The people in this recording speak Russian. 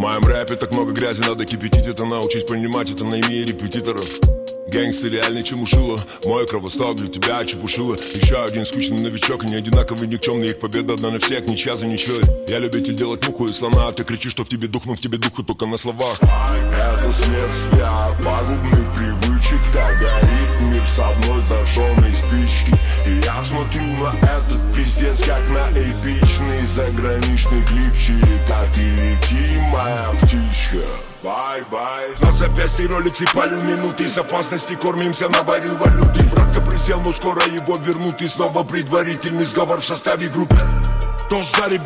моем рэпе так много грязи, надо кипятить это, научись понимать это, найми репетиторов. Гэнгстер реальный чемушила, мой кровосток для тебя чепушила. Еще один скучный новичок, и не одинаковый никчемный. Их победа одна на всех, ничья за ничьей. Я любитель делать муху и слона, а ты кричишь, что в тебе дух, но в тебе духу только на словах. Это следствие пагубных привычек, так горит мир с одной зажженной спички. И я смотрю на этот пиздец, как на эпичный заграничный клипчик. А ты лети, моя птичка. Бай-бай. На запястье роликсы палю минуты, из опасности кормимся на варю валюты. Братка присел, но скоро его вернут. И снова предварительный сговор в составе группы. То за ребят